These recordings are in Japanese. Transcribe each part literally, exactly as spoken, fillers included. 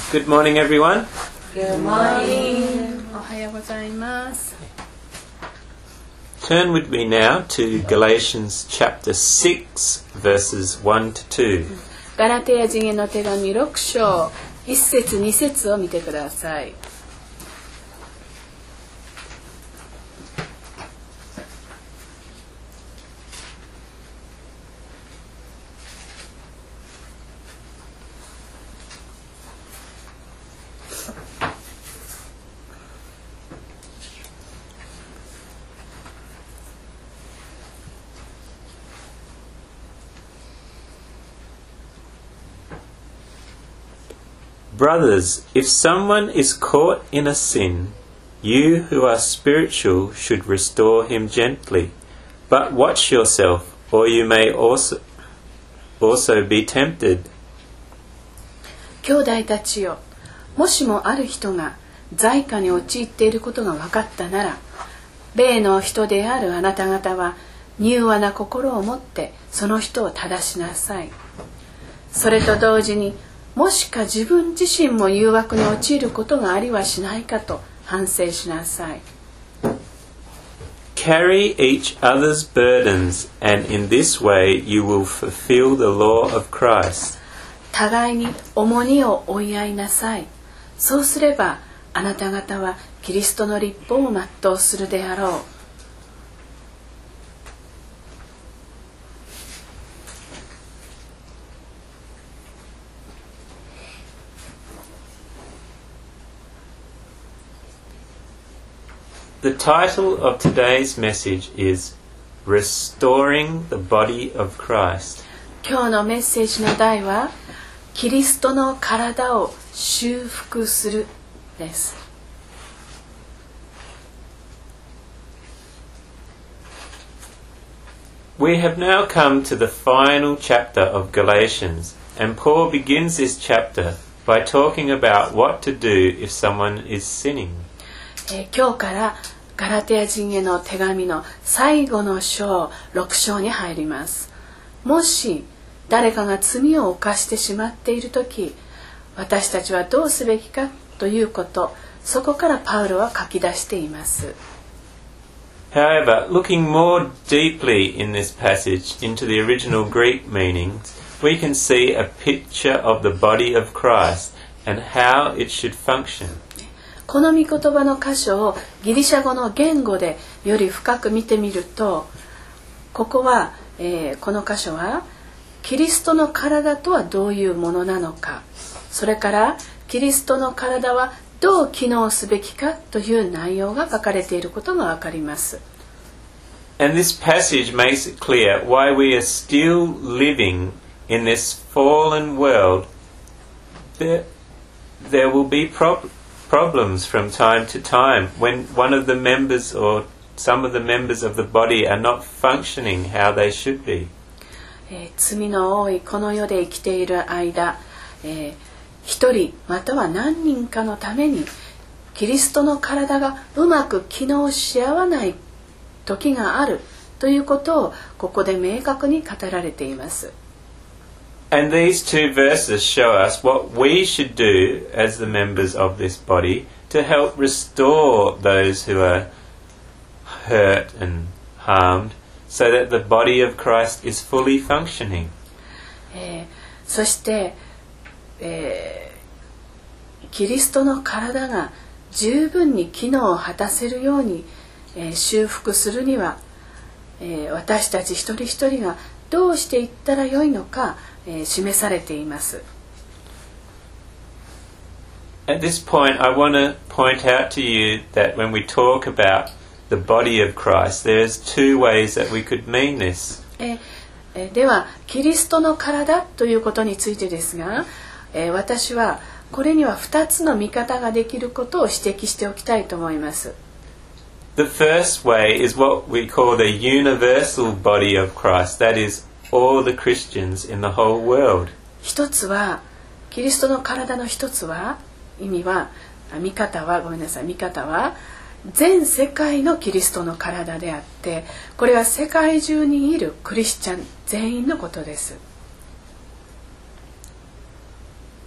Good morning, everyone. Good morning. おはようございます。 Turn with me now to Galatians chapter six, verses one to two. ガラテヤ人への手紙ろく章いち節に節を見てください。 Brothers, if someone is caught in a sin, you who are spiritual should restore him gently. But watch yourself, or you may also, also be tempted. 兄弟たちよ、もしもある人が罪過に陥っていることが分かったなら、霊の人であるあなた方は柔和な心を持ってその人を正しなさい。それと同時に、もしか自分自身も誘惑に陥ることがありはしないかと反省しなさい。 Carry each other's burdens, and in this way you will fulfill the law of Christ. 互いに重荷を負い合いなさい。そうすればあなた方はキリストの律法を全うするであろう。 The title of today's message is Restoring the Body of Christ. 今日のメッセージの題はキリストの体を修復するです。 We have now come to the final chapter of Galatians, and Paul begins this chapter by talking about what to do if someone is sinning. えー、今日からガラテヤ人への手紙の最後の章ろく章に入ります。もし誰かが罪を犯してしまっているとき、私たちはどうすべきかということ、そこからパウロは書き出しています。 However, looking more deeply in this passage into the original Greek meanings, we can see a picture of the body of Christ and how it should function. この御言葉の箇所をギリシャ語の言語でより深く見てみると、ここは、えー、この箇所はキリストの体とはどういうものなのか、それからキリストの体はどう機能すべきかという内容が書かれていることがわかります。 And this passage makes it clear why we are still living in this fallen world. There, there will be problems. problems from time to time when one of the members or some of the members of the body are not functioning how they should be. えー、罪の多いこの世で生きている間、えー、一人または何人かのためにキリストの体がうまく機能し合わない時があるということをここで明確に語られています。 And these two verses show us what we should do as the members of this body to help restore those who are hurt and harmed so that the body of Christ is fully functioning. えー、そして、えー、キリストの体が十分に機能を果たせるように、えー、修復するには、えー、私たち一人一人がどうしていったらよいのか示されています。 At this point, I want to point out to you that when we talk about the body of Christ, there's two ways that we could mean this. ええでは、キリストの体ということについてですが、え私はこれには二つの見方ができることを指摘しておきたいと思います。 The first way is what we call the universal body of Christ, that is, all the Christians in the whole world. 一つはキリストの体の一つは意味は見方はごめんなさい見方は全世界のキリストの体であって、これは世界中にいるクリスチャン全員のことです。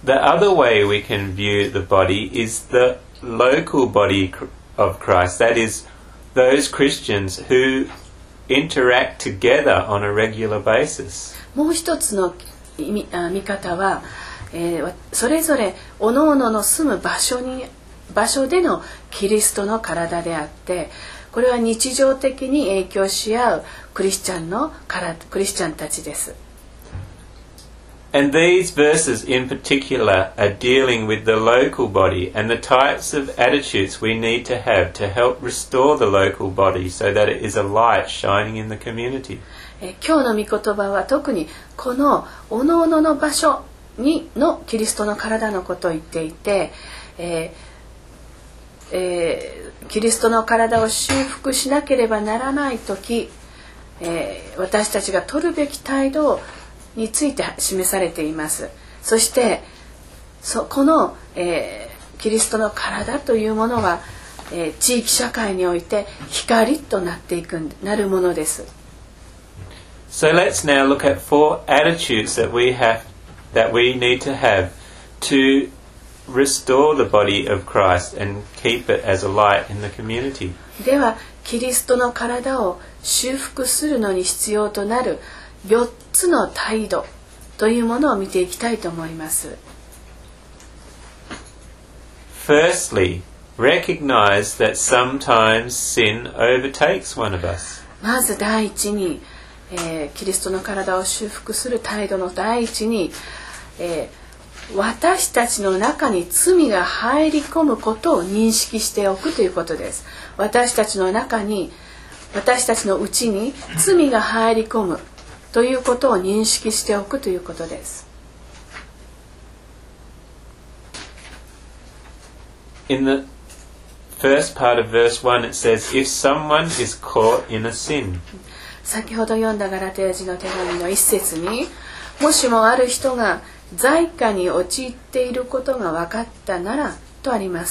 the other way we can view the body is the local body of Christ. That is, those Christians who interact together on a regular basis. もう一つの見方は、えー、それぞれ各々の住む場所に場所でのキリストの体であって、これは日常的に影響し合うクリスチャンのクリスチャンたちです。 And these verses in particular are dealing with the local body and the types of attitudes we need to have to help restore the local body so that it is a light shining in the community. え今日の御言葉は特にこの各々の場所にのキリストの体のことを言っていて、えーえー、キリストの体を修復しなければならないとき、えー、私たちが取るべき態度について示されています。そしてそこの、えー、キリストの体というものは、えー、地域社会において光となっていくなるものです。 So let's now look at four attitudes that we have that we need to have to restore the body of Christ and keep it as a light in the community. ではキリストの体を修復するのに必要となるよっつの態度というものを見ていきたいと思います。 Firstly, recognize that sometimes sin overtakes one of us. まず第一に、えー、キリストの体を修復する態度の第一に、えー、私たちの中に罪が入り込むことを認識しておくということです。私たちの中に私たちのうちに罪が入り込むということを認識しておくということです。 In the first part of verse one it says, if someone is caught in a sin. 先ほど読んだガラテヤ人の手紙の一節に、もしもある人が罪過に陥っていることが分かったならとあります。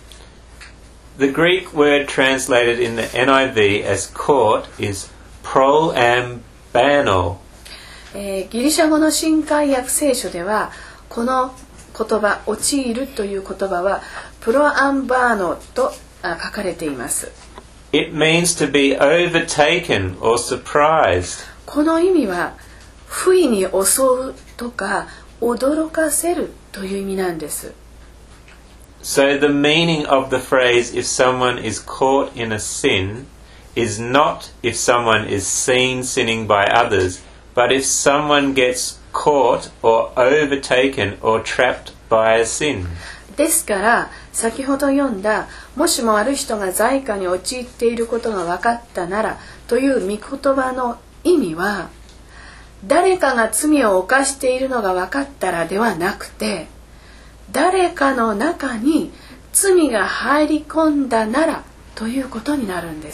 The Greek word translated in the N I V as caught is proambano. えー、ギリシャ語の新海訳聖書ではこの言葉陥るという言葉はプロアンバーノと書かれています。 It means to be overtaken or surprised. この意味は不意に襲うとか驚かせるという意味なんです。 So the meaning of the phrase if someone is caught in a sin is not if someone is seen sinning by others, but if someone gets caught or overtaken or trapped by a sin. ですから先ほど読んだもしもある人が罪過に陥っていることが分かったならという御言葉の意味は誰かが罪を犯しているのが分かったらではなくて誰かの中に罪が入り込んだならということになるんです。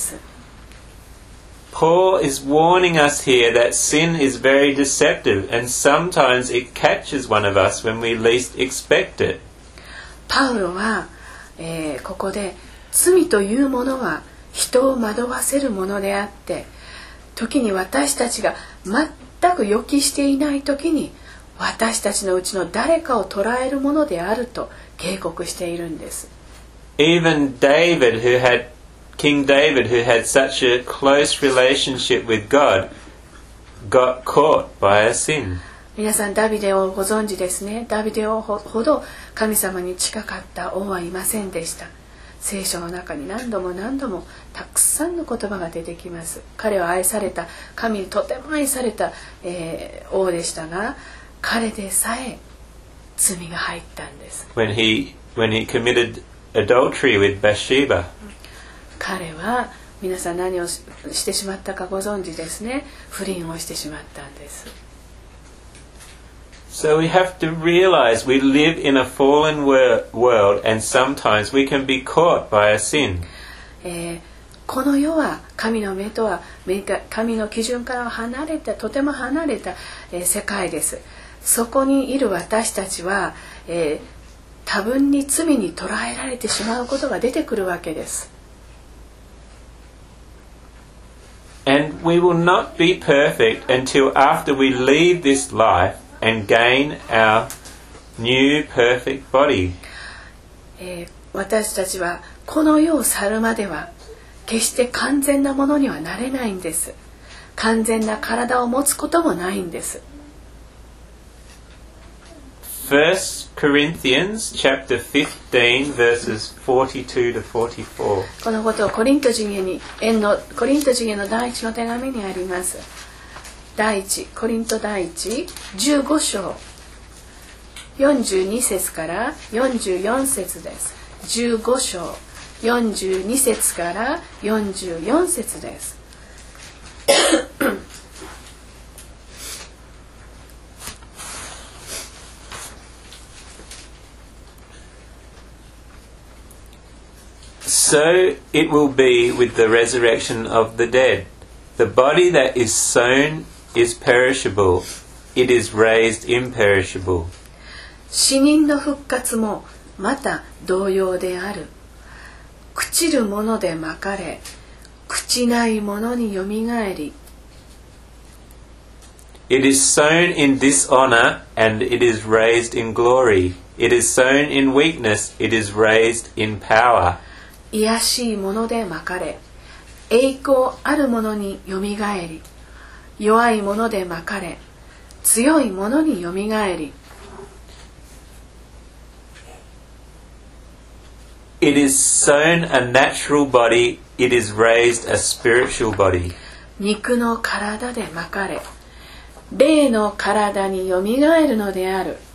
Paul is warning us here that sin is very deceptive and sometimes it catches one of us when we least expect it. パウロは、えー、ここで罪というものは人を惑わせるものであって時に私たちが全く予期していない時に私たちのうちの誰かを捉えるものであると警告しているんです。 Even David, who had King David, who had such a close relationship with God, got caught by a sin. 皆さんダビデをご存知ですね。ダビデをほど神様に近かった王はいませんでした。聖書の中に何度も何度もたくさんの言葉が出てきます。彼は愛された神にとても愛された、えー、王でしたが彼でさえ罪が入ったんです。 When he, when he committed adultery with Bathsheba. 彼は皆さん何をしてしまったかご存知ですね。不倫をしてしまったんです。 So we have to realize we live in a fallen world and sometimes we can be caught by a sin. えー、この世は神の目とは神の基準から離れたとても離れた、えー、世界です。そこにいる私たちは、えー、多分に罪に捉えられてしまうことが出てくるわけです。 And we will not be perfect until after we leave this life and gain our new perfect body. えー、私たちはこの世を去るまでは決して完全なものにはなれないんです。完全な体を持つこともないんです。 First Corinthians chapter fifteen verses forty-two to forty-four. このことをコリント人へに縁のコリント人への第一の手紙にあります。第一コリント第一じゅうご章よんじゅうに節からよんじゅうよん節です。じゅうご章よんじゅうに節からよんじゅうよん節です。 So it will be with the resurrection of the dead. The body that is sown is perishable. It is raised imperishable. 死人の復活もまた同様である。朽ちるものでまかれ、朽ちないものによみがえり。 It is sown in dishonor, and it is raised in glory. It is sown in weakness, it is raised in power. 卑しいものでまかれ、栄光あるものによみがえり。弱いものでまかれ、強いものによみがえり。 It is sown a natural body, it is raised a spiritual body. 肉の体でまかれ、霊の体によみがえるのである。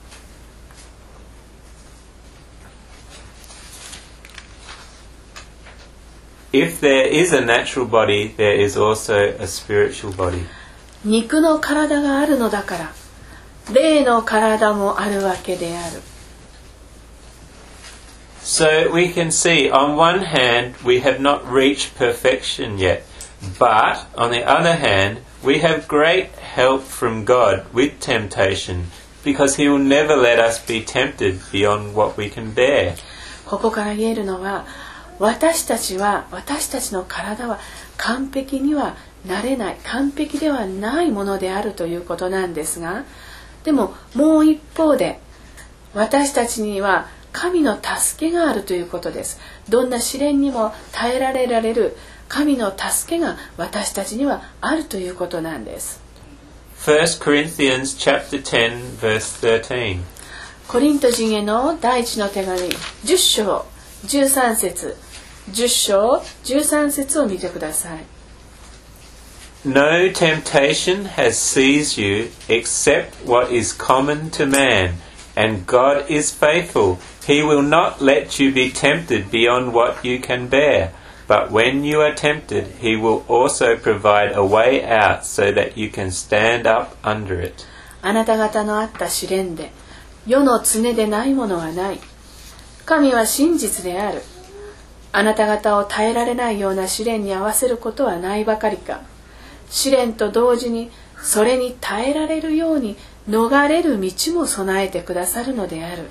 If there is a natural body, there is also a spiritual body. 肉の体があるのだから、霊の体もあるわけである。 So we can see, on one hand, we have not reached perfection yet, but on the other hand, we have great help from God with temptation, because He will never let us be tempted beyond what we can bear. ここから言えるのは、私たちは、私たちの体は完璧にはなれない、完璧ではないものであるということなんですが、でももう一方で、私たちには神の助けがあるということです。どんな試練にも耐えられられる神の助けが私たちにはあるということなんです。 First Corinthians chapter ten verse thirteen. コリント人への第一の手紙じゅっ章じゅうさん節、じゅっ章じゅうさん節を見てください。 No temptation has seized you except what is common to man, and God is faithful. He will not let you be tempted beyond what you can bear, but when you are tempted, He will also provide a way out so that you can stand up under it. あなた方のあった試練で、世の常でないものはない。神は真実である。あなた方を耐えられないような試練に合わせることはないばかりか。試練と同時にそれに耐えられるように逃れる道も備えてくださるのである。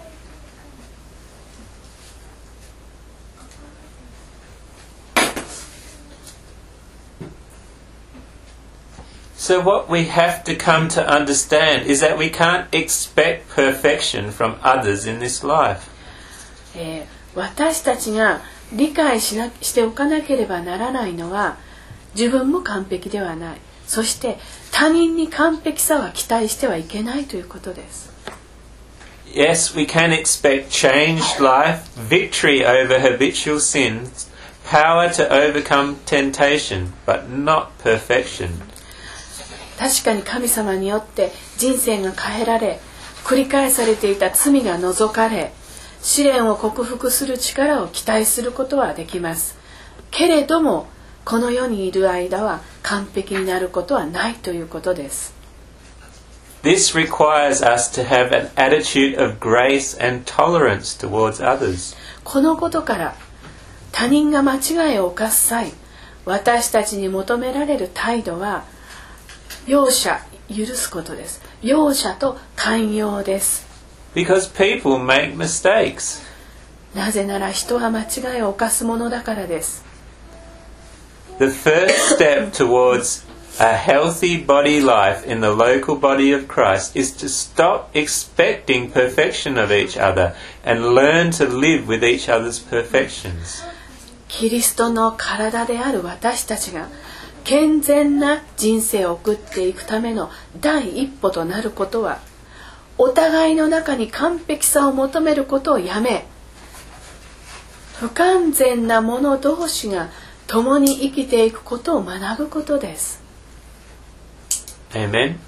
So what we have to come to understand is that we can't expect perfection from others in this life. えー、私たちが理解しな、しておかなければならないのは、自分も完璧ではない。そして他人に完璧さは期待してはいけないということです。 Yes, we can expect changed life, victory over habitual sins, power to overcome temptation, but not perfection. 確かに神様によって人生が変えられ、繰り返されていた罪が除かれ、試練を克服する力を期待することはできます。けれども、この世にいる間は完璧になることはないということです。 This requires us to have an attitude of grace and tolerance towards others. このことから他人が間違いを犯す際、私たちに求められる態度は容赦、許すことです。容赦と寛容です。 Because people make mistakes. なぜなら人は間違いを犯すものだからです。 The first step towards a healthy body life in the local body of Christ is to stop expecting perfection of each other and learn to live with each other's perfections. キリストの体である私たちが健全な人生を送っていくための第一歩となることは、お互いの中に完璧さを求めることをやめ、不完全な者同士が共に生きていくことを学ぶことです。 Amen.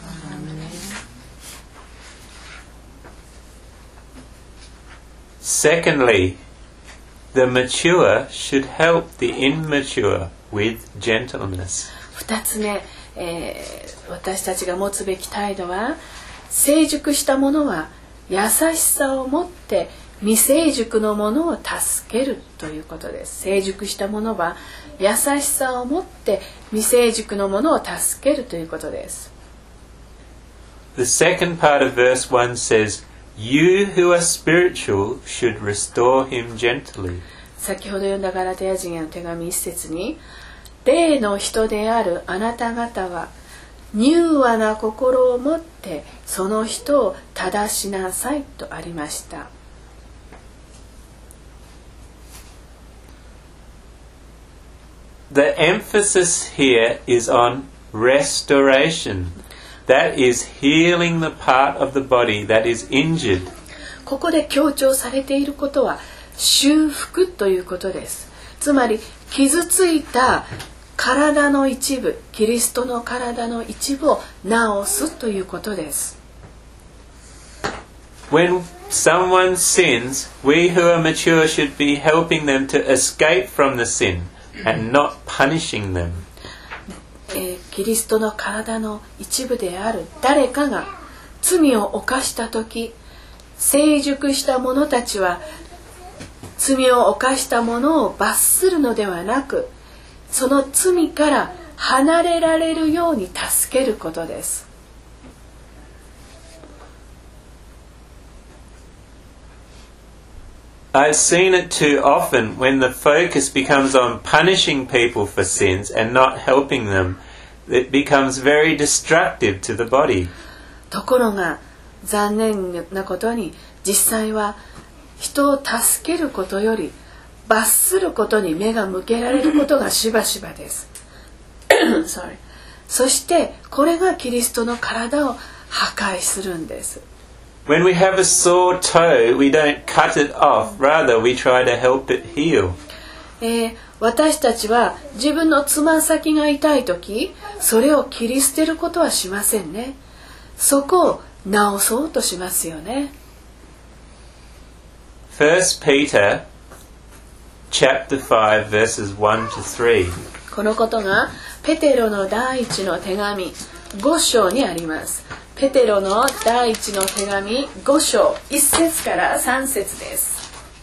Secondly, the mature should help the immature with gentleness. 二つ目、えー、私たちが持つべき態度は、成熟した者は優しさを持って未成熟の者を助けるということです。成熟した者は優しさを持って未成熟の者を助けるということです。 The second part of verse one says, You who are spiritual should restore him gently. 先ほど読んだガラテヤ人への手紙一節に、霊の人であるあなた方は柔和な心を持ってその人を正しなさいとありました。 The emphasis here is on restoration. That is healing the part of the body that is injured. ここで強調されていることは修復ということです。つまり傷ついた体の一部、キリストの体の一部を治すということです。 When someone sins, we who are mature should be helping them to escape from the sin and not punishing them. えー、キリストの体の一部である誰かが罪を犯したとき、成熟した者たちは罪を犯した者を罰するのではなく、その罪から離れられるように助けることです。 I've seen it too often when the focus becomes on punishing people for sins and not helping them. It becomes very destructive to the body. ところが残念なことに、実際は人を助けることより罰することに目が向けられることがしばしばです。Sorry. そしてこれがキリストの体を破壊するんです。 When we have a sore toe, we don't cut it off. Rather, we try to help it heal. えー、私たちは自分のつま先が痛いとき、それを切り捨てることはしませんね。そこを治そうとしますよね。 First Peter chapter five verses one to three. このことがペテロの第一の手紙ご章にあります。ペテロの第一の手紙ご章いっ節からさん節です。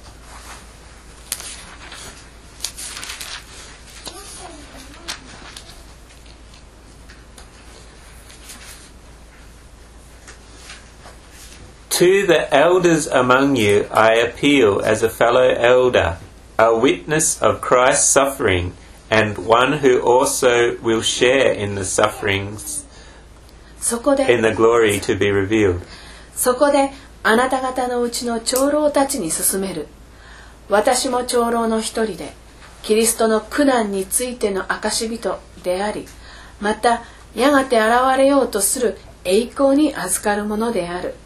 To the elders among you I appeal as a fellow elder, a witness of Christ's suffering, and one who also will share in the sufferings, そこで in the glory to be revealed. そこであなた方のうちの長老たちに勧める。私も長老の一人で、キリストの苦難についての証人であり、またやがて現れようとする栄光に預かるものである。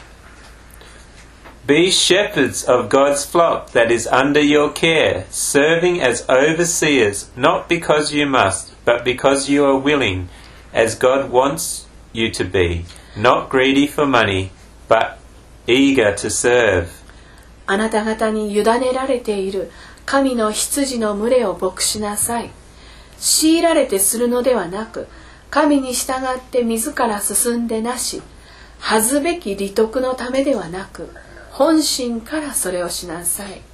Be shepherds of God's flock that is under your care, serving as overseers, not because you must, but because you are willing, as God wants you to be, not greedy for money, but eager to serve. あなた方に委ねられている神の羊の群れを牧しなさい。強いられてするのではなく、神に従って自ら進んでなし、恥ずべき利得のためではなく、本心からそれをしなさい。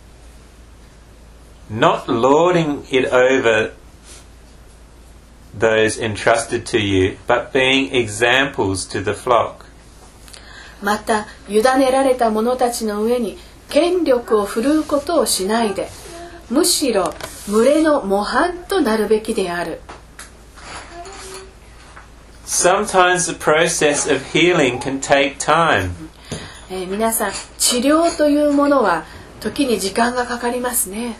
Not lording it over those entrusted to you, but being examples to the flock. また、委ねられた者たちの上に権力を振るうことをしないで、むしろ群れの模範となるべきである。 sometimes the process of healing can take time. えー、皆さん、治療というものは時に時間がかかりますね。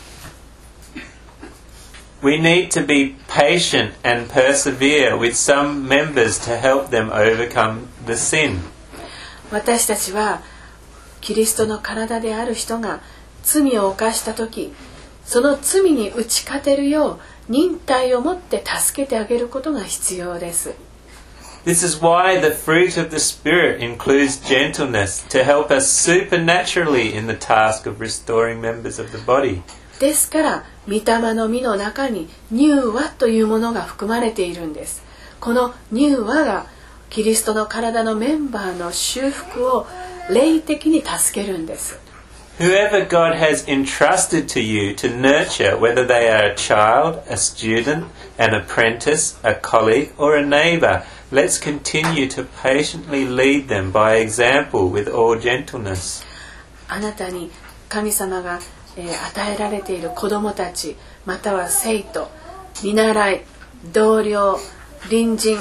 We need to be patient and persevere with some members to help them overcome the sin. 私たちはキリストの体である人が罪を犯した時、その罪に打ち勝てるよう忍耐をもって助けてあげることが必要です。 This is why the fruit of the Spirit includes gentleness to help us supernaturally in the task of restoring members of the body. ですから御霊の実の中に柔和というものが含まれているんです。この柔和がキリストの体のメンバーの修復を霊的に助けるんです。 Whoever God has entrusted to you to nurture, whether they are a child, a student, an apprentice, a colleague, or a neighbour, let's continue to patiently lead them by example with all gentleness. あなたに神様が、えー、与えられている子供たち、または生徒、見習い、同僚、隣人、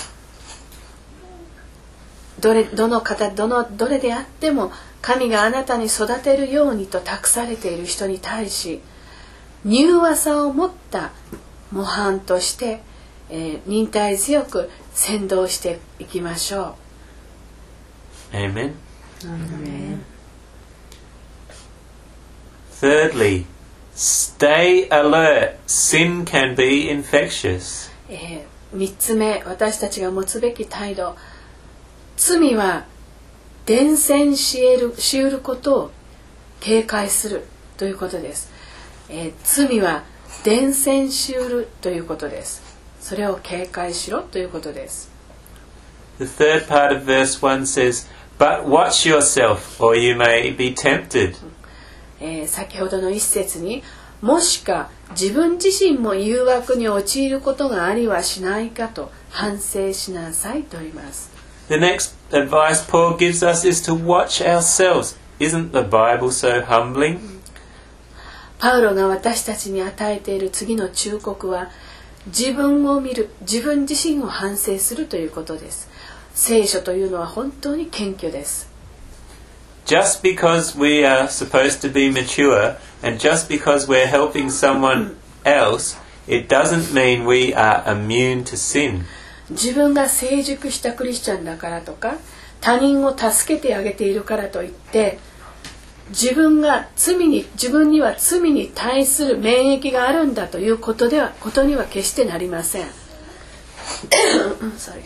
どれ、どの方、どの、どれであっても神があなたに育てるようにと託されている人に対し、柔和さを持った模範として、えー、忍耐強く先導していきましょう。 Amen. Amen. Thirdly, stay alert. Sin can be infectious. えー、三つ目、私たちが持つべき態度。罪は伝染し得る、し得ることを警戒するということです。えー、罪は伝染し得るということです。それを警戒しろということです。 The third part of verse one says, But watch yourself, or you may be tempted. えー、先ほどの一節に、もしか自分自身も誘惑に陥ることがありはしないかと反省しなさいと言います。 The next advice Paul gives us is to watch ourselves. Isn't the Bible so humbling? パウロが私たちに与えている次の忠告は、自分を見る、自分自身を反省するということです。聖書というのは本当に謙虚です。 Just because we are supposed to be mature and just because we're helping someone else, it doesn't mean we are immune to sin. 自分が成熟したクリスチャンだからとか、他人を助けてあげているからといって、自分が罪に、自分には罪に対する免疫があるんだということでは、ことには決してなりません。Sorry.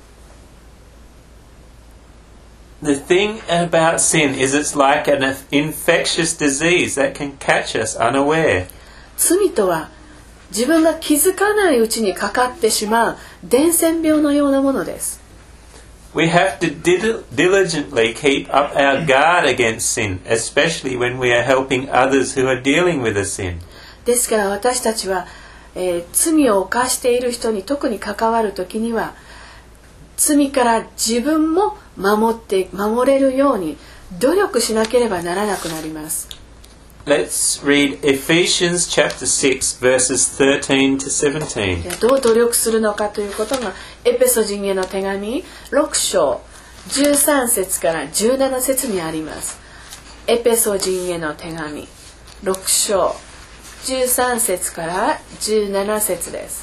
The thing about sin is it's like an infectious disease that can catch us unaware. 罪とは自分が気づかないうちにかかってしまう伝染病のようなものです。 We have to dil- diligently keep up our guard against sin, especially when we are helping others who are dealing with a sin. ですから私たちは、えー、罪を犯している人に特に関わるときには、罪から自分も守って守れるように努力しなければならなくなります。 Let's read Ephesians chapter six verses thirteen to seventeen. どう努力するのかということがエペソ人への手紙ろく章じゅうさん節からじゅうなな節にあります。エペソ人への手紙ろく章じゅうさん節からじゅうなな節です。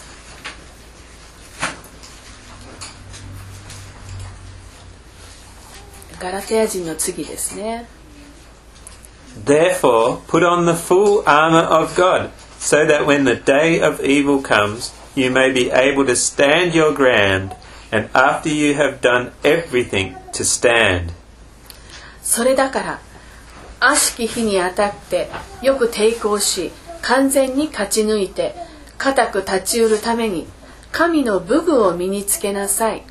ガラテヤ人の次ですね。 Therefore, put on the full armour of God, so that when the day of evil comes, you may be able to stand your ground, and after you have done everything, to stand. それだから悪しき日にあたってよく抵抗し、完全に勝ち抜いて固く立ちうるために神の武具を身につけなさい。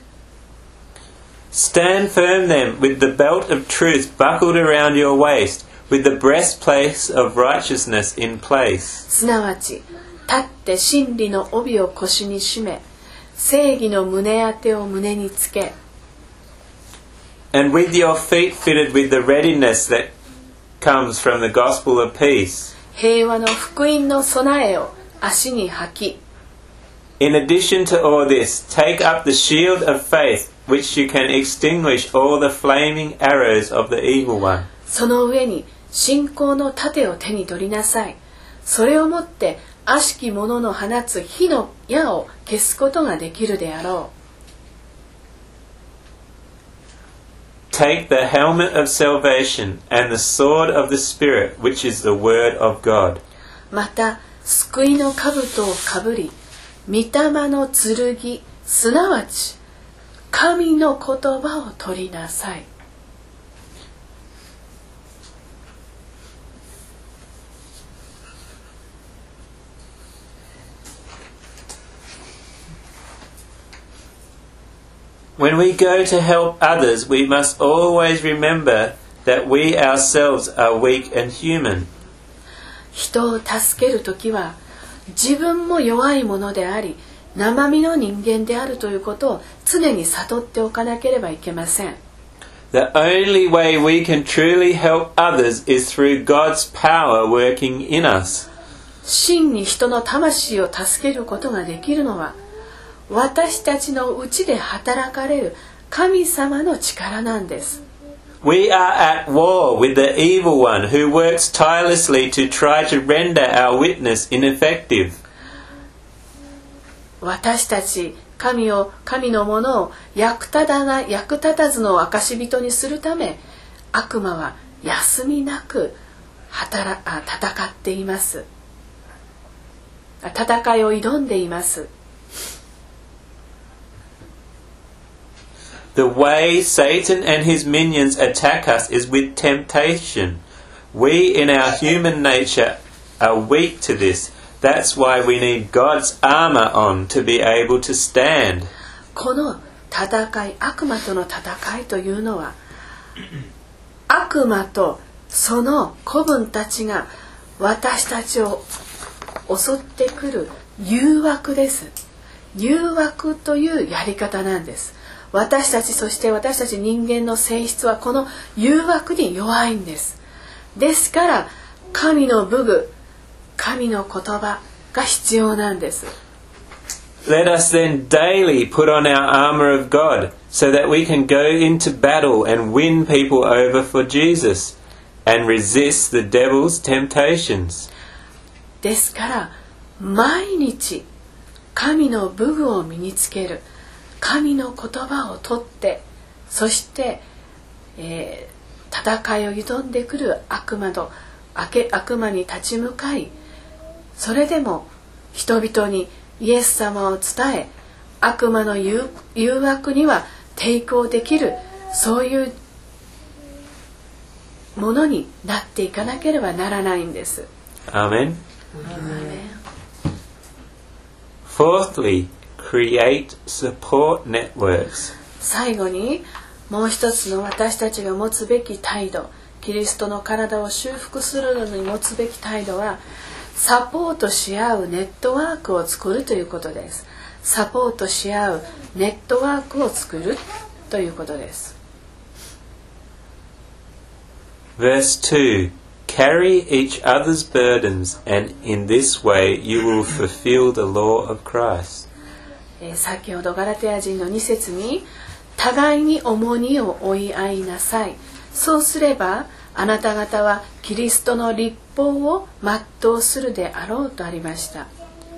Stand firm then, with the belt of truth buckled around your waist, with the breastplate of righteousness in place. すなわち立って真理の帯を腰に締め、正義の胸当てを胸につけ、 And with your feet fitted with the readiness that comes from the gospel of peace. 平和の福音の備えを足に履き、 In addition to all this, take up the shield of faith, which you can extinguish all the flaming arrows of the evil one. その上に信仰の盾を手に取りなさい。それをもって悪しき者の放つ火の矢を消すことができるであろう。 Take the helmet of salvation and the sword of the Spirit, which is the word of God. また救いの兜をかぶり、御霊の剣、すなわち神の言葉を取りなさい。 When we go to help others, we must always remember that we ourselves are weak and human. 人を助けるときは自分も弱いものであり生身の人間であるということを常に悟っておかなければいけません。 The only way we can truly help others is through God's power working in us. 真に人の魂を助けることができるのは私たちのうちで働かれる神様の力なんです。 We are at war with the evil one who works tirelessly to try to render our witness ineffective. 私たち神を神のものを役立たな役立たずの証人にするため悪魔は休みなく働あ戦っています。戦いを挑んでいます。 The way Satan and his minions attack us is with temptation. We in our human nature are weak to this. That's why we need God's armor on to be able to stand. この戦い、悪魔との戦いというのは悪魔とその子分たちが私たちを襲ってくる誘惑です。誘惑というやり方なんです。私たちそして私たち人間の性質はこの誘惑に弱いんです。ですから神の武具、神の言葉が必要なんです。 Let us then daily put on our armor of God so that we can go into battle and win people over for Jesus and resist the devil's temptations. ですから毎日神の武具を身につける。神の言葉を取ってそして、えー、戦いを挑んでくる悪魔の悪魔に立ち向かいそれでも人々にイエス様を伝え悪魔の誘惑には抵抗できるそういうものになっていかなければならないんです。 アーメン。Fourthly, create support networks. 最後にもう一つの私たちが持つべき態度、キリストの体を修復するのに持つべき態度はサポートし合うネットワークを作るということです。サポートし合うネットワークを作るということです。 Verse two. Carry each other's burdens, and in this way you will fulfill the law of Christ. えー、先ほどガラテヤ人のに節に互いに重荷を負い合いなさい。そうすればあなた方はキリストの律法を全うするであろうとありました。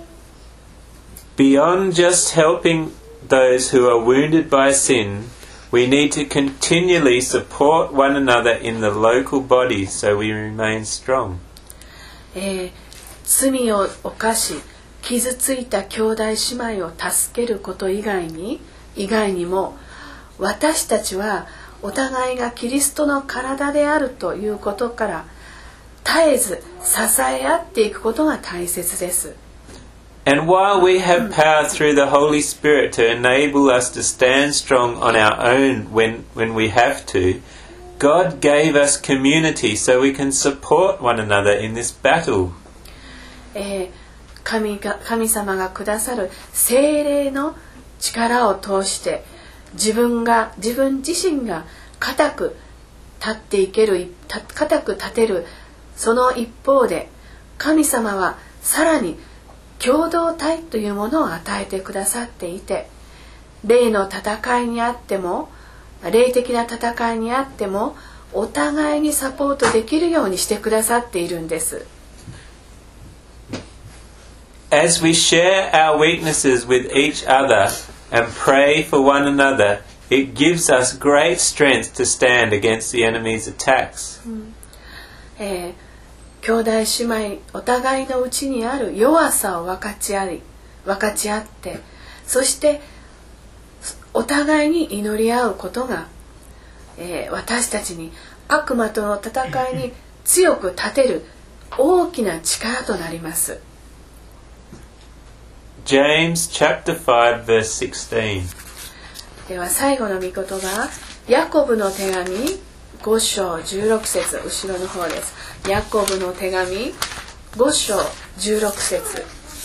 Beyond just helping those who are wounded by sin, we need to continually support one another in the local body so we remain strong. えー、罪を犯し傷ついた兄弟姉妹を助けること以外に以外にも私たちはお互いがキリストの体であるということから絶えず支え合っていくことが大切です。 And while we have power through the Holy Spirit to enable us to stand strong on our own when, when we have to, God gave us community so we can support one another in this battle. えー、神が、神様がくださる聖霊の力を通して自分が自分自身が固く立っていける固く立てるその一方で神様はさらに共同体というものを与えてくださっていて、霊の戦いにあっても霊的な戦いにあってもお互いにサポートできるようにしてくださっているんです。 As we share our weaknesses with each other and pray for one another, it gives us great strength to stand against the enemy's attacks. うんえー、兄弟姉妹お互いのうちにある弱さを分かち合い分かち合って、そしてお互いに祈り合うことが、えー、私たちに悪魔との戦いに強く立てる大きな力となります。 James chapter five verse sixteen. では最後の御言葉、ヤコブの手紙ご章じゅうろく節、後ろの方です。ヤコブの手紙ご章じゅうろく節。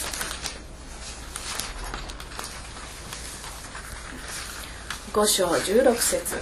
ご章じゅうろく節。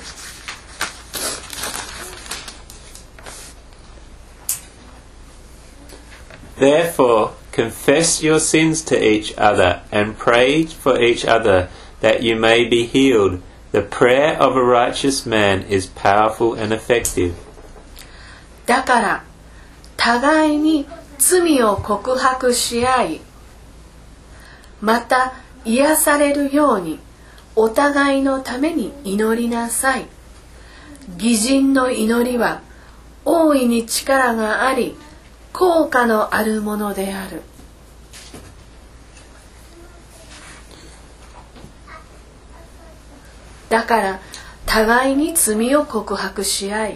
Therefore, confess your sins to each other and pray for each other that you may be healed. The prayer of a righteous man is powerful and effective. だから互いに罪を告白し合い、また癒されるようにお互いのために祈りなさい。義人の祈りは大いに力があり、効果のあるものである。だから互いに罪を告白し合い、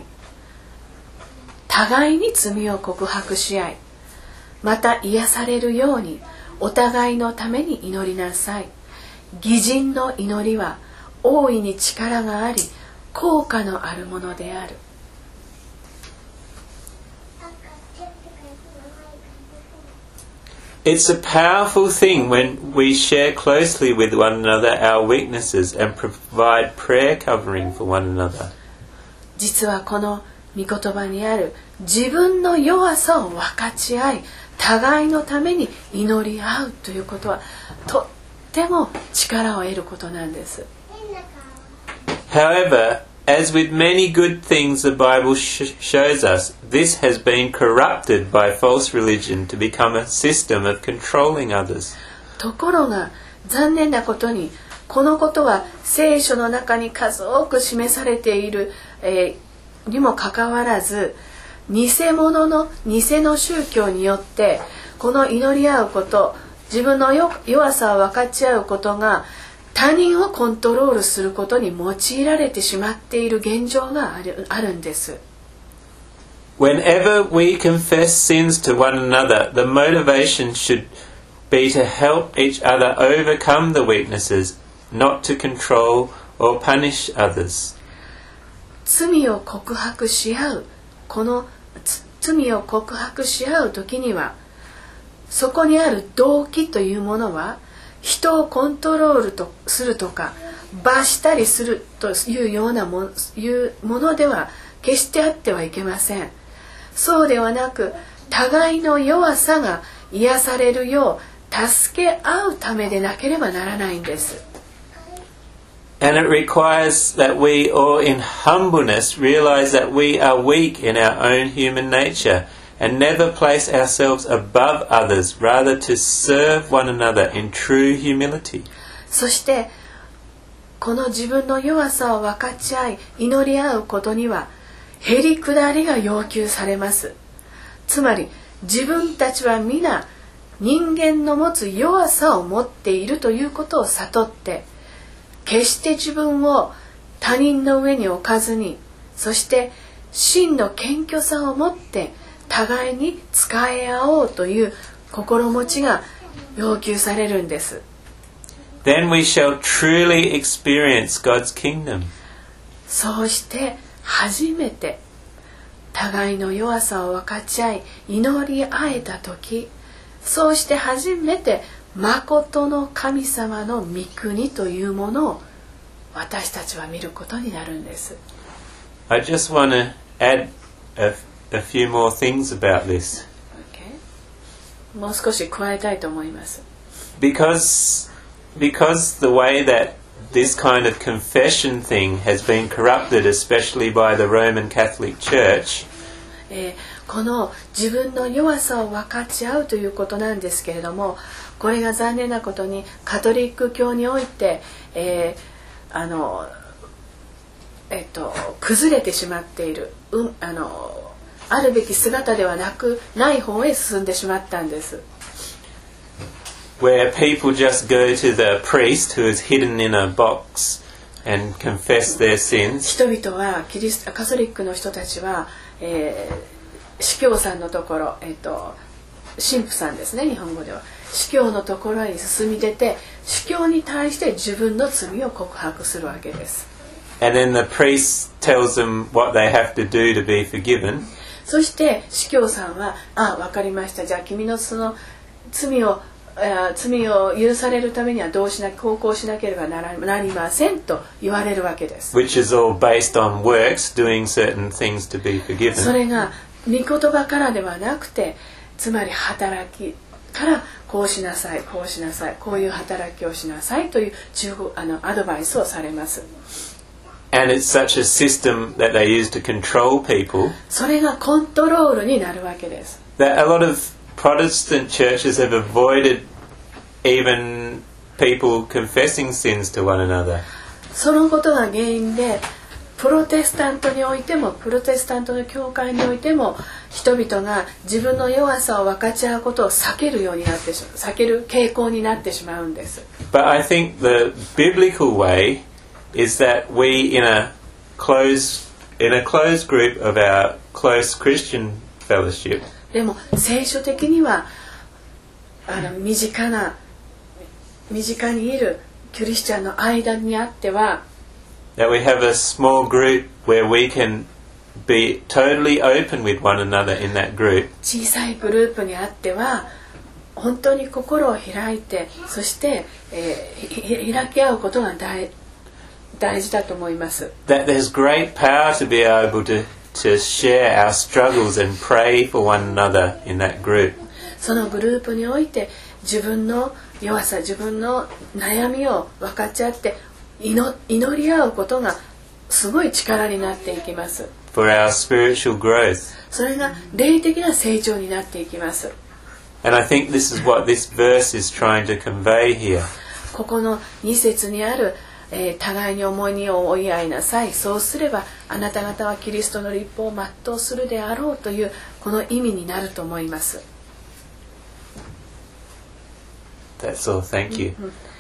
互いに罪を告白し合い、また癒されるようにお互いのために祈りなさい。義人の祈りは大いに力があり、効果のあるものである。 It's a powerful thing when we share closely with one another our weaknesses and provide prayer covering for one another. 実はこの御言葉にある自分の弱さを分かち合い、互いのために祈り合うということはとっても力を得ることなんです。 However, as with many good things the Bible sh- shows us, this has been corrupted by false religion to become a system of controlling others. ところが残念なことに、このことは聖書の中に数多く示されている、えー、にもかかわらず、偽物の偽の宗教によってこの祈り合うこと、自分の弱さを分かち合うことが他人をコントロールすることに用いられてしまっている現状がある、あるんです。 Whenever we confess sins to one another, the motivation should be to help each other overcome the weaknesses, not to control or punish others. 罪を告白し合う、この罪を告白し合うときには、そこにある動機というものは、人をコントロールとするとか罰したりするというようなもいうものでは決してあってはいけません。そうではなく、互いの弱さが癒されるよう助け合うためでなければならないんです。 And it requires that we all in humbleness realize that we are weak in our own human nature and never place ourselves above others, rather to serve one another in true humility. そしてこの自分の弱さを分かち合い祈り合うことにはへりくだりが要求されます。つまり自分たちは皆人間の持つ弱さを持っているということを悟って、決して自分を他人の上に置かずに、そして真の謙虚さを持って互いに仕え合おうという心持ちが要求されるんです。 Then we shall truly experience God's kingdom. そうして初めて互いの弱さを分かち合い祈り合えたとき、そうして初めて誠の神様の御国というものを私たちは見ることになるんです。 I just want to add a, a few more things about this. Okay. もう少し加えたいと思います。 Because, because the way that this kind of confession thing has been corrupted, especially by the Roman Catholic Church, えー、この自分の弱さを分かち合うということなんですけれども、これが残念なことにカトリック教において、えー、あの、えっと、崩れてしまっている、うん、あの、あるべき姿ではなくない方へ進んでしまったんです。 Where people just go to the priest who is hidden in a box and confess their sins. 人々はキリストカトリックの人たちは、えー、司教さんのところ、えっと、神父さんですね、日本語では司教のところに進み出て、司教に対して自分の罪を告白するわけです。 And then the priest tells them what they have to do to be forgiven. そして司教さんは、あ、わかりました。じゃあ君のその罪を罪を許されるためにはどうしなこうこうしなければなりませんと言われるわけです。 Which is all based on works, doing certain things to be forgiven. それが御言葉からではなくて、つまり働きからこうしなさい、こうしなさい、こういう働きをしなさいという中国あのアドバイスをされます。 And it's such a system that they use to control people. それがコントロールになるわけです。 That a lot of Protestant churches have avoided even people confessing sins to one another. そのことが原因で、プロテスタントにおいても、プロテスタントの教会においても、人々が自分の弱さを分かち合うことを避けるようになってしまう、避ける傾向になってしまうんです。 But I think the biblical way is that we, in a closed, in a closed group of our close Christian fellowship, でも聖書的にはあの身近な身近にいるクリスチャンの間にあっては、 that we have a small group where we can be totally open with one another in that group. 小さいグループにあっては本当に心を開いて、そして、えー、開き合うことが 大, 大事だと思います。 That there's great power to be able to to share our struggles and pray for one another in that group. そのグループにおいて自分の弱さ、自分の悩みを分かち合って祈, 祈り合うことがすごい力になっていきます。 For our spiritual growth. それが霊的な成長になっていきます。 And I think this is what this verse is trying to convey here. ここのに節にある、えー、互いに重荷を負い合いなさい、そうすればあなた方はキリストの律法を全うするであろうというこの意味になると思います。 That's all. Thank you. Mm-hmm.